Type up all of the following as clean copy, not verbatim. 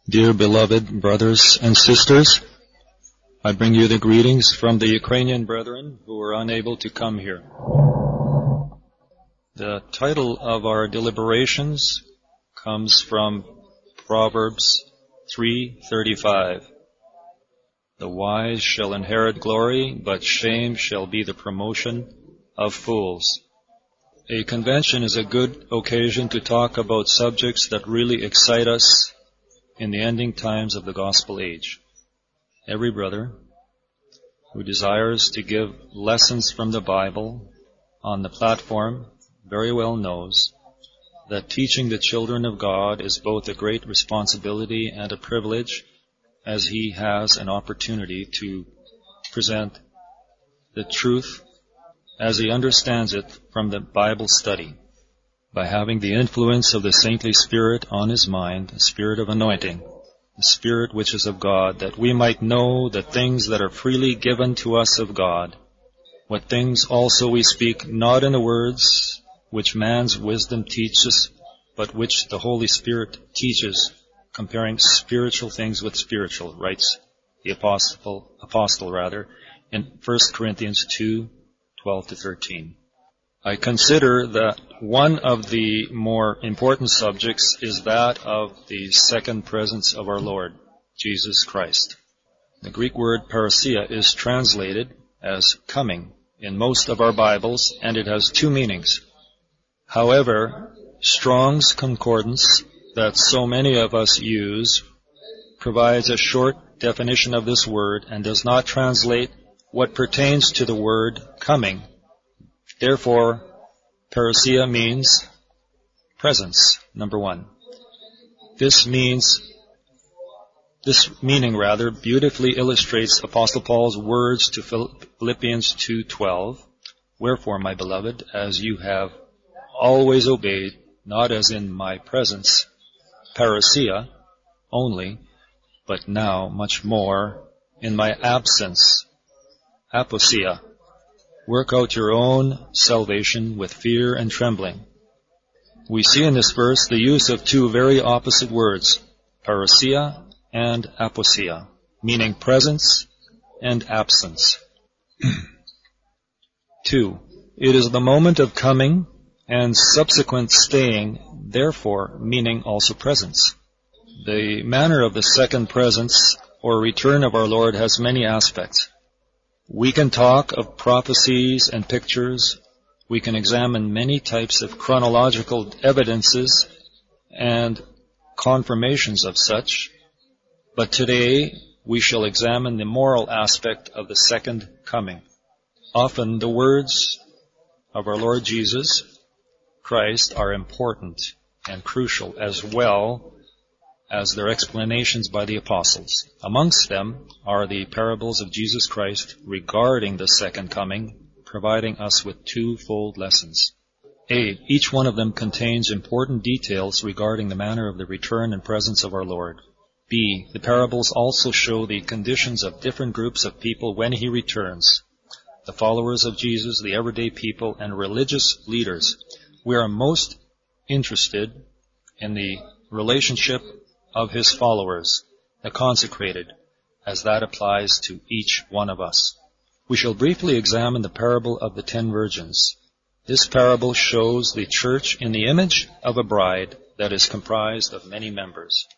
Dear beloved brothers and sisters, I bring you the greetings from the Ukrainian brethren who were unable to come here. The title of our deliberations comes from Proverbs 3:35. The wise shall inherit glory, but shame shall be the promotion of fools. A convention is a good occasion to talk about subjects that really excite us in the ending times of the gospel age. Every brother who desires to give lessons from the Bible on the platform very well knows that teaching the children of God is both a great responsibility and a privilege, as he has an opportunity to present the truth as he understands it from the Bible study, by having the influence of the saintly Spirit on his mind, the Spirit of anointing, the Spirit which is of God, that we might know the things that are freely given to us of God, what things also we speak, not in the words which man's wisdom teaches, but which the Holy Spirit teaches, comparing spiritual things with spiritual, writes the apostle in 1 Corinthians 2:12-13. I consider that one of the more important subjects is that of the second presence of our Lord, Jesus Christ. The Greek word parousia is translated as coming in most of our Bibles, and it has two meanings. However, Strong's Concordance, that so many of us use, provides a short definition of this word and does not translate what pertains to the word coming. Therefore, parousia means presence, number one. This meaning beautifully illustrates Apostle Paul's words to Philippians 2:12. Wherefore, my beloved, as you have always obeyed, not as in my presence, parousia only, but now much more in my absence, aposia. Work out your own salvation with fear and trembling. We see in this verse the use of two very opposite words, parousia and aposia, meaning presence and absence. 2. It is the moment of coming and subsequent staying, therefore meaning also presence. The manner of the second presence or return of our Lord has many aspects. We can talk of prophecies and pictures. We can examine many types of chronological evidences and confirmations of such. But today we shall examine the moral aspect of the second coming. Often the words of our Lord Jesus Christ are important and crucial, as well as their explanations by the apostles. Amongst them are the parables of Jesus Christ regarding the second coming, providing us with twofold lessons. A, each one of them contains important details regarding the manner of the return and presence of our Lord. B, the parables also show the conditions of different groups of people when he returns. The followers of Jesus, the everyday people, and religious leaders. We are most interested in the relationship of his followers, the consecrated, as that applies to each one of us. We shall briefly examine the parable of the 10 virgins. This parable shows the church in the image of a bride that is comprised of many members.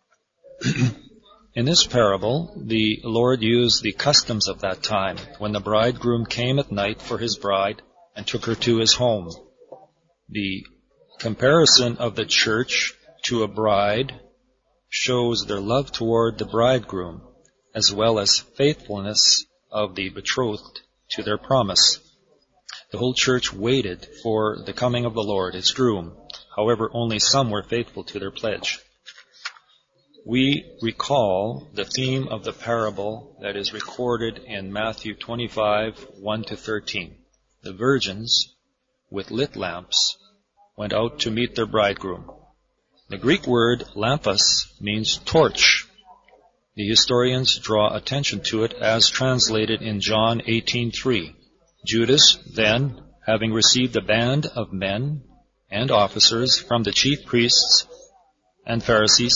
In this parable, the Lord used the customs of that time, when the bridegroom came at night for his bride and took her to his home. The comparison of the church to a bride shows their love toward the bridegroom, as well as faithfulness of the betrothed to their promise. The whole church waited for the coming of the Lord, its groom. However, only some were faithful to their pledge. We recall the theme of the parable that is recorded in Matthew 25:1-13. The virgins, with lit lamps, went out to meet their bridegroom. The Greek word lampos means torch. The historians draw attention to it as translated in John 18:3. Judas, then, having received a band of men and officers from the chief priests and Pharisees,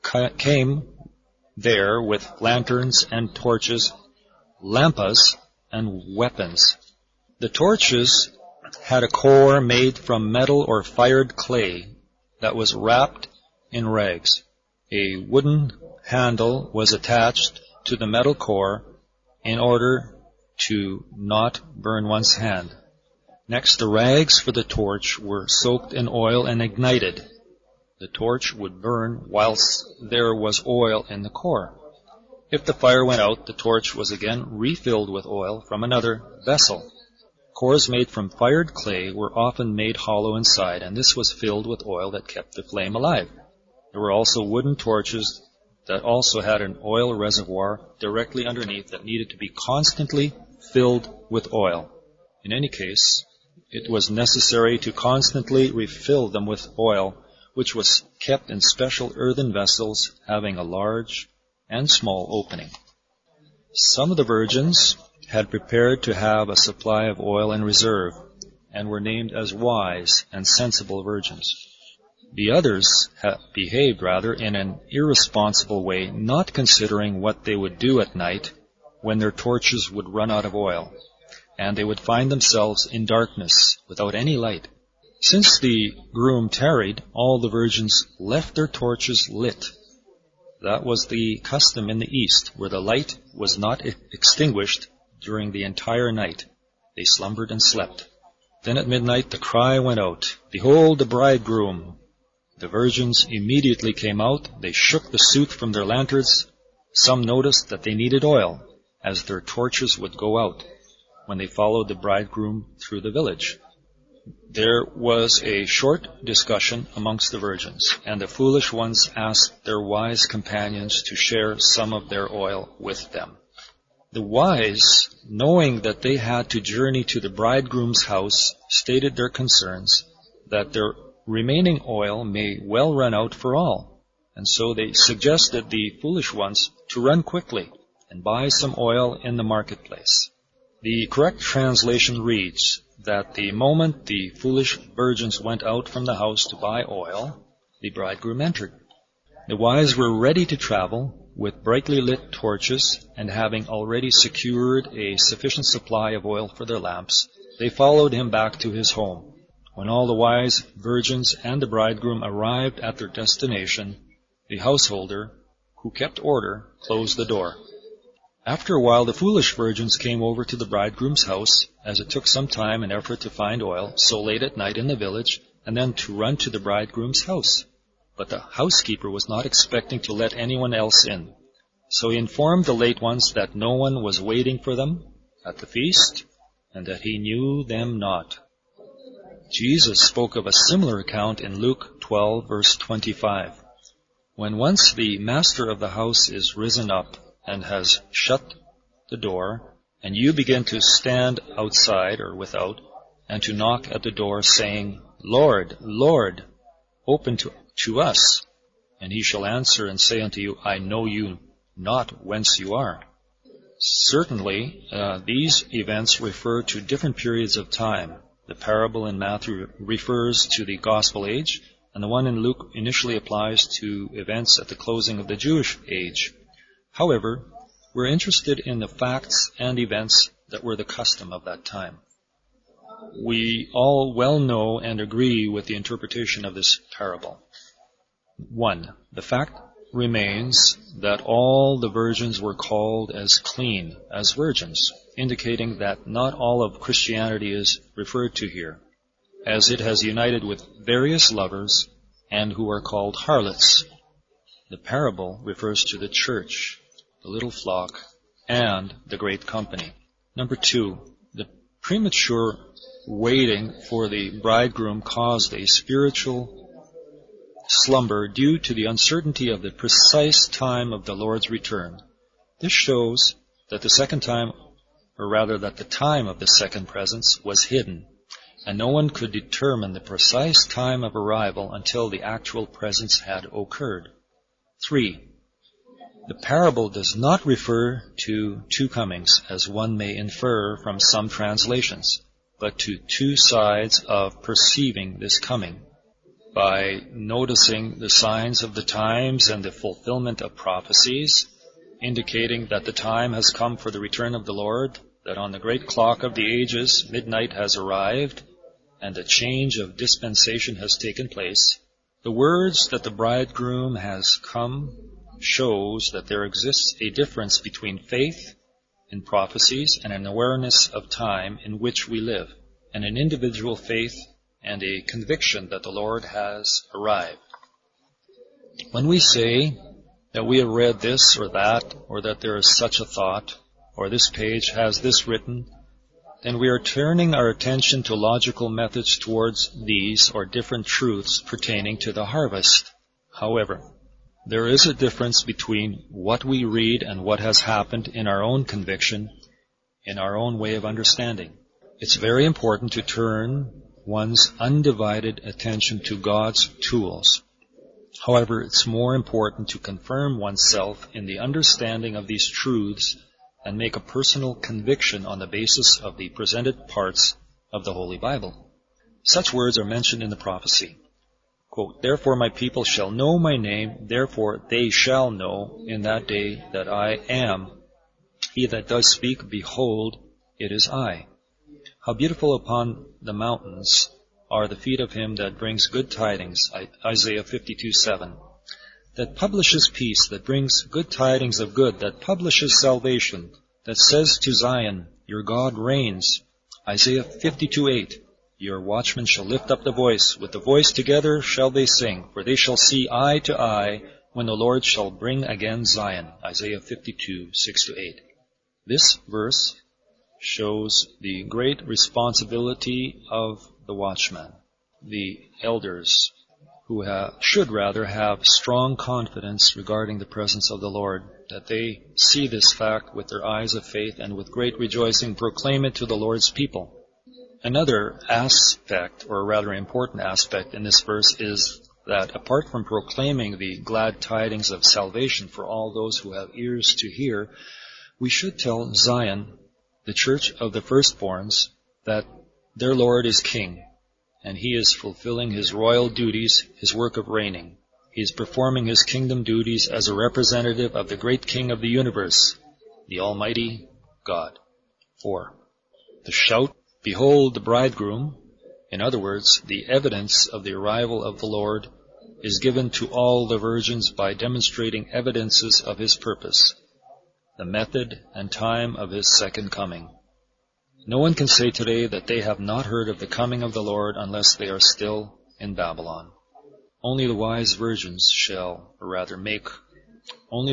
came there with lanterns and torches, lampas, and weapons. The torches had a core made from metal or fired clay that was wrapped in rags. A wooden handle was attached to the metal core in order to not burn one's hand. Next, the rags for the torch were soaked in oil and ignited. The torch would burn whilst there was oil in the core. If the fire went out, the torch was again refilled with oil from another vessel. Cores made from fired clay were often made hollow inside, and this was filled with oil that kept the flame alive. There were also wooden torches that also had an oil reservoir directly underneath that needed to be constantly filled with oil. In any case, it was necessary to constantly refill them with oil, which was kept in special earthen vessels having a large and small opening. Some of the virgins had prepared to have a supply of oil in reserve, and were named as wise and sensible virgins. The others behaved rather in an irresponsible way, not considering what they would do at night when their torches would run out of oil, and they would find themselves in darkness without any light. Since the groom tarried, all the virgins left their torches lit. That was the custom in the East, where the light was not extinguished during the entire night. They slumbered and slept. Then at midnight the cry went out, "Behold the bridegroom!" The virgins immediately came out. They shook the soot from their lanterns. Some noticed that they needed oil, as their torches would go out when they followed the bridegroom through the village. There was a short discussion amongst the virgins, and the foolish ones asked their wise companions to share some of their oil with them. The wise, knowing that they had to journey to the bridegroom's house, stated their concerns, that their remaining oil may well run out for all, and so they suggested the foolish ones to run quickly and buy some oil in the marketplace. The correct translation reads that the moment the foolish virgins went out from the house to buy oil, the bridegroom entered. The wise were ready to travel with brightly lit torches, and having already secured a sufficient supply of oil for their lamps, they followed him back to his home. When all the wise virgins and the bridegroom arrived at their destination, the householder, who kept order, closed the door. After a while, the foolish virgins came over to the bridegroom's house, as it took some time and effort to find oil so late at night in the village, and then to run to the bridegroom's house. But the housekeeper was not expecting to let anyone else in. So he informed the late ones that no one was waiting for them at the feast, and that he knew them not. Jesus spoke of a similar account in Luke 12, verse 25. When once the master of the house is risen up and has shut the door, and you begin to stand outside or without, and to knock at the door, saying, "Lord, Lord, open to us," and he shall answer and say unto you, "I know you not whence you are." Certainly, these events refer to different periods of time. The parable in Matthew refers to the gospel age, and the one in Luke initially applies to events at the closing of the Jewish age. However, we're interested in the facts and events that were the custom of that time. We all well know and agree with the interpretation of this parable. 1. The fact remains that all the virgins were called as clean, as virgins, indicating that not all of Christianity is referred to here, as it has united with various lovers and who are called harlots. The parable refers to the church, the little flock, and the great company. 2, the premature waiting for the bridegroom caused a spiritual slumber due to the uncertainty of the precise time of the Lord's return. This shows that the time of the second presence was hidden, and no one could determine the precise time of arrival until the actual presence had occurred. 3. The parable does not refer to two comings, as one may infer from some translations, but to two sides of perceiving this coming. by noticing the signs of the times and the fulfillment of prophecies, indicating that the time has come for the return of the Lord, that on the great clock of the ages, midnight has arrived, and a change of dispensation has taken place. The words that the bridegroom has come shows that there exists a difference between faith in prophecies and an awareness of time in which we live, and an individual faith and a conviction that the Lord has arrived. When we say that we have read this or that there is such a thought, or this page has this written, then we are turning our attention to logical methods towards these or different truths pertaining to the harvest. However, there is a difference between what we read and what has happened in our own conviction, in our own way of understanding. It's very important to turn one's undivided attention to God's tools. However, it's more important to confirm oneself in the understanding of these truths and make a personal conviction on the basis of the presented parts of the Holy Bible. Such words are mentioned in the prophecy. Quote, "Therefore my people shall know my name, therefore they shall know in that day that I am. He that does speak, behold, it is I. How beautiful upon the mountains are the feet of him that brings good tidings," Isaiah 52:7. "That publishes peace, that brings good tidings of good, that publishes salvation, that says to Zion, your God reigns," Isaiah 52:8. "Your watchmen shall lift up the voice, with the voice together shall they sing, for they shall see eye to eye, when the Lord shall bring again Zion," Isaiah 52:6-8. This verse shows the great responsibility of the watchman, the elders, who should rather have strong confidence regarding the presence of the Lord, that they see this fact with their eyes of faith and with great rejoicing proclaim it to the Lord's people. Another aspect, or rather important aspect in this verse, is that apart from proclaiming the glad tidings of salvation for all those who have ears to hear, we should tell Zion, the church of the firstborns, that their Lord is King, and He is fulfilling His royal duties, His work of reigning. He is performing His kingdom duties as a representative of the great King of the universe, the Almighty God. 4. The shout, "Behold the bridegroom," in other words, the evidence of the arrival of the Lord, is given to all the virgins by demonstrating evidences of His purpose, the method and time of His second coming. No one can say today that they have not heard of the coming of the Lord unless they are still in Babylon. Only the wise virgins make all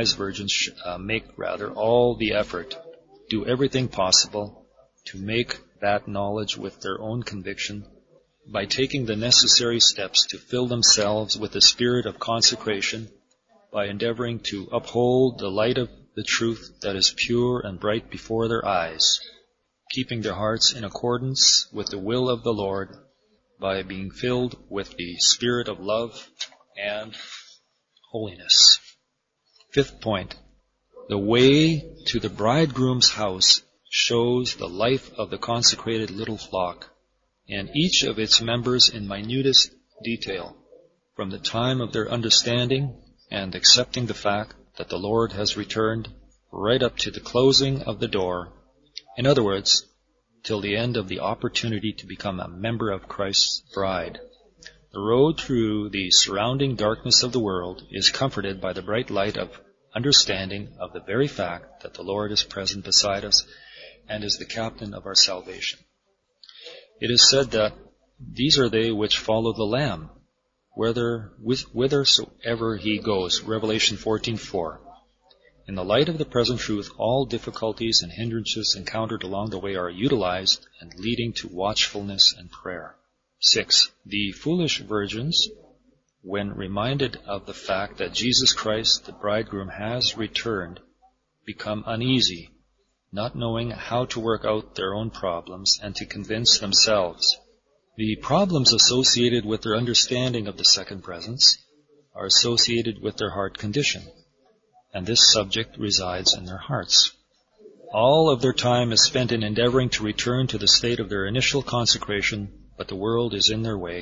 the effort, do everything possible to make that knowledge with their own conviction by taking the necessary steps to fill themselves with the spirit of consecration, by endeavoring to uphold the light of the truth that is pure and bright before their eyes, keeping their hearts in accordance with the will of the Lord, by being filled with the spirit of love and holiness. 5th point, the way to the bridegroom's house shows the life of the consecrated little flock, and each of its members in minutest detail, from the time of their understanding and accepting the fact that the Lord has returned, right up to the closing of the door. In other words, till the end of the opportunity to become a member of Christ's bride. The road through the surrounding darkness of the world is comforted by the bright light of understanding of the very fact that the Lord is present beside us and is the captain of our salvation. It is said that these are they which follow the Lamb, whithersoever he goes, Revelation 14:4. In the light of the present truth, all difficulties and hindrances encountered along the way are utilized and leading to watchfulness and prayer. 6. The foolish virgins, when reminded of the fact that Jesus Christ, the bridegroom, has returned, become uneasy, not knowing how to work out their own problems and to convince themselves. The problems associated with their understanding of the second presence are associated with their heart condition, and this subject resides in their hearts. All of their time is spent in endeavoring to return to the state of their initial consecration, but the world is in their way,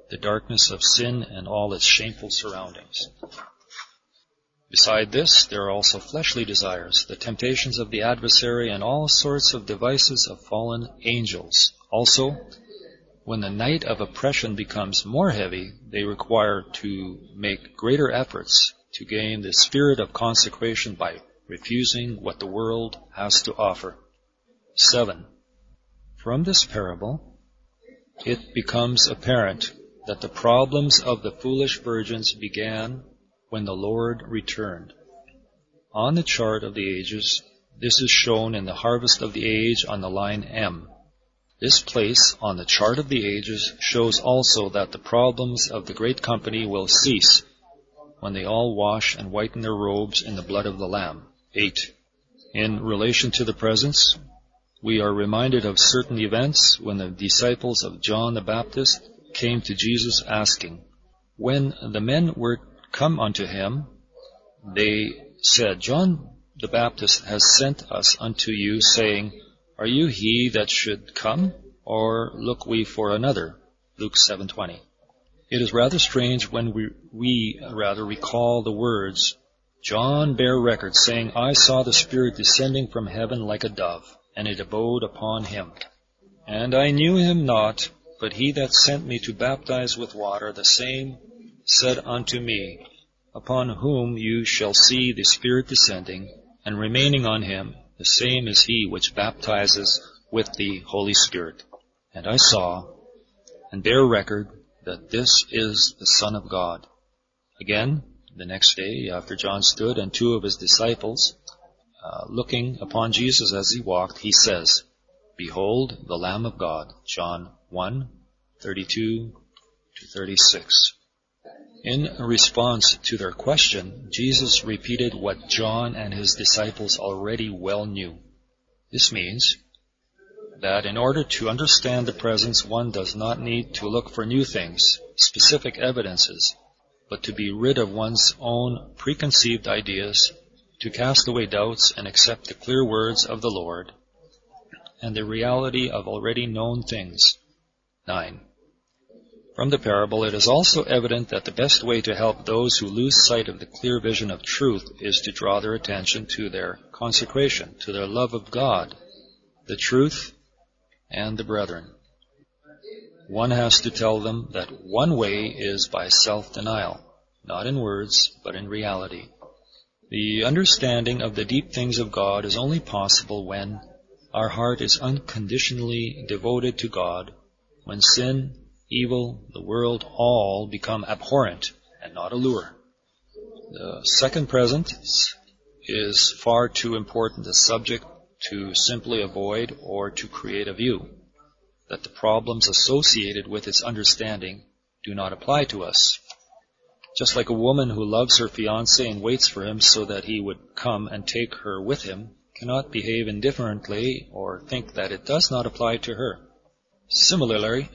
the darkness of sin and all its shameful surroundings. Beside this, there are also fleshly desires, the temptations of the adversary, and all sorts of devices of fallen angels. Also, when the night of oppression becomes more heavy, they require to make greater efforts to gain the spirit of consecration by refusing what the world has to offer. 7. From this parable, it becomes apparent that the problems of the foolish virgins began when the Lord returned. On the chart of the ages, this is shown in the harvest of the age on the line M. This place on the chart of the ages shows also that the problems of the great company will cease when they all wash and whiten their robes in the blood of the Lamb. 8. In relation to the presence, we are reminded of certain events when the disciples of John the Baptist came to Jesus asking, when the men were come unto him, they said, John the Baptist has sent us unto you, saying, are you he that should come, or look we for another? Luke 7:20. It is rather strange when we recall the words, John bare record, saying, I saw the Spirit descending from heaven like a dove, and it abode upon him. And I knew him not, but he that sent me to baptize with water, the same said unto me, upon whom you shall see the Spirit descending, and remaining on him, the same is he which baptizes with the Holy Spirit. And I saw, and bear record, that this is the Son of God. Again, the next day, after John stood and two of his disciples, looking upon Jesus as he walked, he says, behold, the Lamb of God. John 1:32-36. In response to their question, Jesus repeated what John and his disciples already well knew. This means that in order to understand the presence, one does not need to look for new things, specific evidences, but to be rid of one's own preconceived ideas, to cast away doubts and accept the clear words of the Lord and the reality of already known things. 9. From the parable, it is also evident that the best way to help those who lose sight of the clear vision of truth is to draw their attention to their consecration, to their love of God, the truth, and the brethren. One has to tell them that one way is by self-denial, not in words, but in reality. The understanding of the deep things of God is only possible when our heart is unconditionally devoted to God, when sin, evil, the world, all become abhorrent and not a lure. The second presence is far too important a subject to simply avoid or to create a view that the problems associated with its understanding do not apply to us. Just like a woman who loves her fiancé and waits for him so that he would come and take her with him cannot behave indifferently or think that it does not apply to her. Similarly,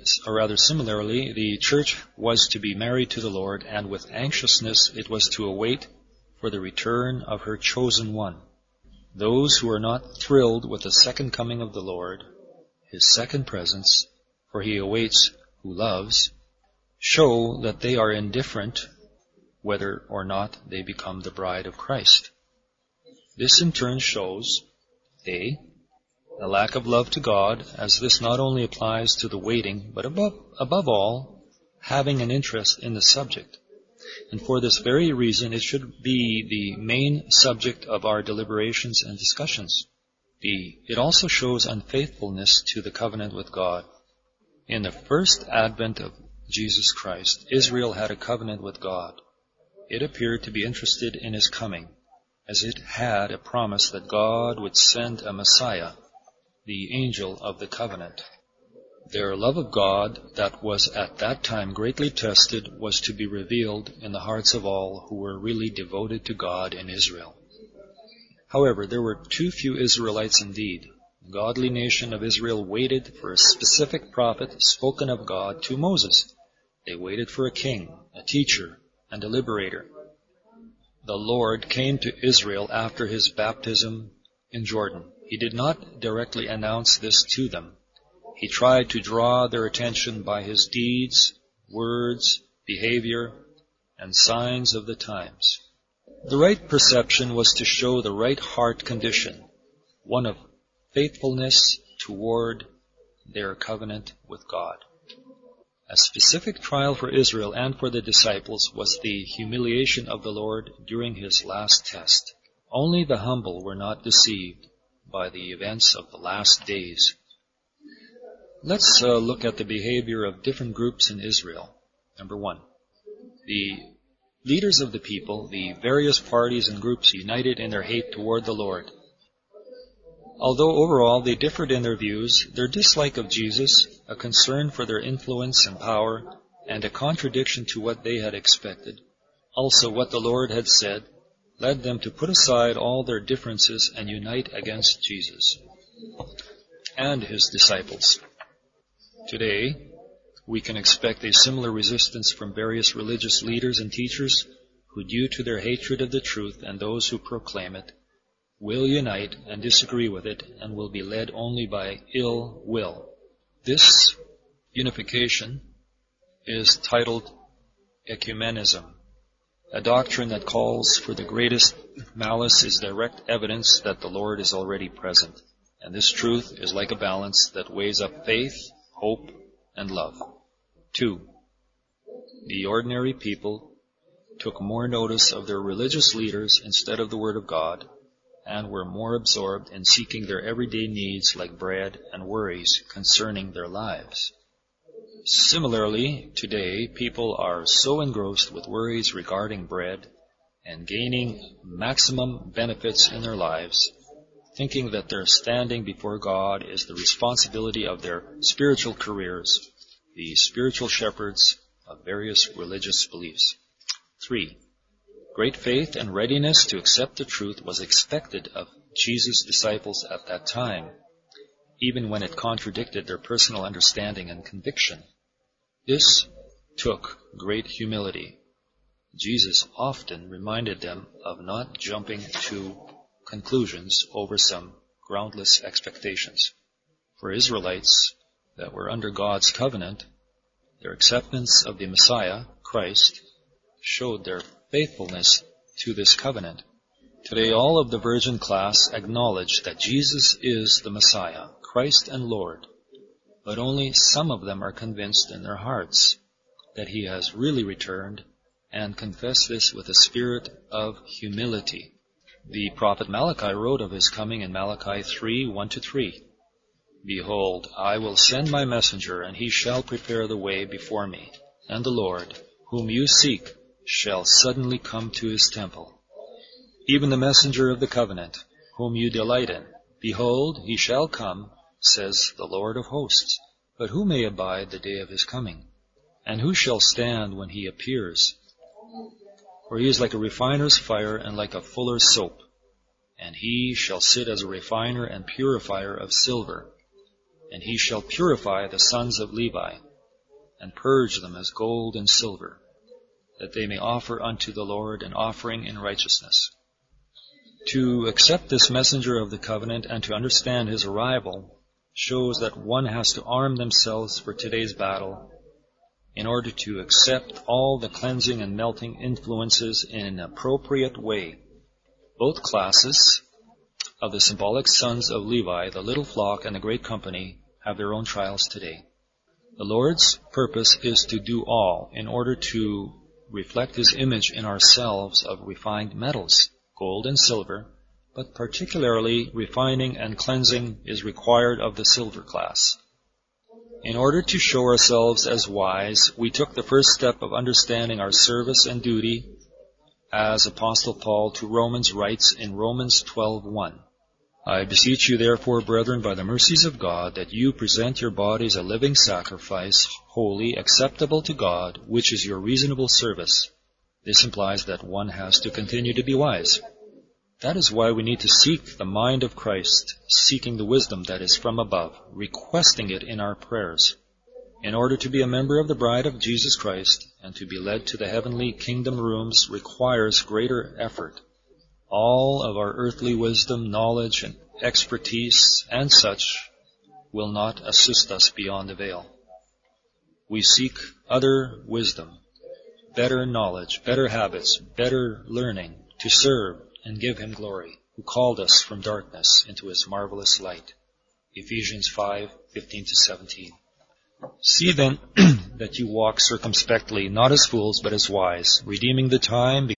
the church was to be married to the Lord, and with anxiousness it was to await for the return of her chosen one. Those who are not thrilled with the second coming of the Lord, his second presence, for he awaits who loves, show that they are indifferent whether or not they become the bride of Christ. This in turn shows, A, a lack of love to God, as this not only applies to the waiting, but above all, having an interest in the subject. And for this very reason, it should be the main subject of our deliberations and discussions. B, it also shows unfaithfulness to the covenant with God. In the first advent of Jesus Christ, Israel had a covenant with God. It appeared to be interested in his coming, as it had a promise that God would send a Messiah, the angel of the covenant. Their love of God, that was at that time greatly tested, was to be revealed in the hearts of all who were really devoted to God in Israel. However, there were too few Israelites indeed. The godly nation of Israel waited for a specific prophet spoken of God to Moses. They waited for a king, a teacher, and a liberator. The Lord came to Israel after his baptism in Jordan. He did not directly announce this to them. He tried to draw their attention by his deeds words, behavior, and signs of the times. The right perception was to show the right heart condition, one of faithfulness toward their covenant with God. A specific trial for Israel and for the disciples was the humiliation of the Lord during his last test. Only the humble were not deceived by the events of the last days. Let's look at the behavior of different groups in Israel. Number one, the leaders of the people, the various parties and groups united in their hate toward the Lord. Although overall they differed in their views, their dislike of Jesus, a concern for their influence and power, and a contradiction to what they had expected, also what the Lord had said, led them to put aside all their differences and unite against Jesus and his disciples. Today, we can expect a similar resistance from various religious leaders and teachers who, due to their hatred of the truth and those who proclaim it, will unite and disagree with it and will be led only by ill will. This unification is titled ecumenism, a doctrine that calls for the greatest malice is direct evidence that the Lord is already present. And this truth is like a balance that weighs up faith, hope, and love. 2. The ordinary people took more notice of their religious leaders instead of the Word of God, and were more absorbed in seeking their everyday needs like bread and worries concerning their lives. Similarly, today, people are so engrossed with worries regarding bread and gaining maximum benefits in their lives, thinking that their standing before God is the responsibility of their spiritual careers, the spiritual shepherds of various religious beliefs. 3. Great faith and readiness to accept the truth was expected of Jesus' disciples at that time, even when it contradicted their personal understanding and conviction. This took great humility. Jesus often reminded them of not jumping to conclusions over some groundless expectations. For Israelites that were under God's covenant, their acceptance of the Messiah, Christ, showed their faithfulness to this covenant. Today, all of the virgin class acknowledge that Jesus is the Messiah, Christ and Lord, but only some of them are convinced in their hearts that he has really returned and confess this with a spirit of humility. The prophet Malachi wrote of his coming in Malachi 3:1-3. Behold, I will send my messenger, and he shall prepare the way before me, and the Lord, whom you seek, shall suddenly come to his temple. Even the messenger of the covenant, whom you delight in. Behold, he shall come, says the Lord of hosts. But who may abide the day of his coming? And who shall stand when he appears? For he is like a refiner's fire and like a fuller's soap. And he shall sit as a refiner and purifier of silver. And he shall purify the sons of Levi, and purge them as gold and silver, that they may offer unto the Lord an offering in righteousness. To accept this messenger of the covenant and to understand his arrival shows that one has to arm themselves for today's battle in order to accept all the cleansing and melting influences in an appropriate way. Both classes of the symbolic sons of Levi, the little flock and the great company, have their own trials today. The Lord's purpose is to do all in order to reflect his image in ourselves of refined metals, gold and silver, but particularly refining and cleansing is required of the silver class. In order to show ourselves as wise, we took the first step of understanding our service and duty, as Apostle Paul to Romans writes in Romans 12:1. I beseech you therefore, brethren, by the mercies of God, that you present your bodies a living sacrifice, holy, acceptable to God, which is your reasonable service. This implies that one has to continue to be wise. That is why we need to seek the mind of Christ, seeking the wisdom that is from above, requesting it in our prayers. In order to be a member of the bride of Jesus Christ and to be led to the heavenly kingdom rooms requires greater effort. All of our earthly wisdom, knowledge, and expertise and such will not assist us beyond the veil. We seek other wisdom, better knowledge, better habits, better learning to serve and give Him glory, who called us from darkness into His marvelous light. Ephesians 5:15-17. See then that you walk circumspectly, not as fools, but as wise, redeeming the time,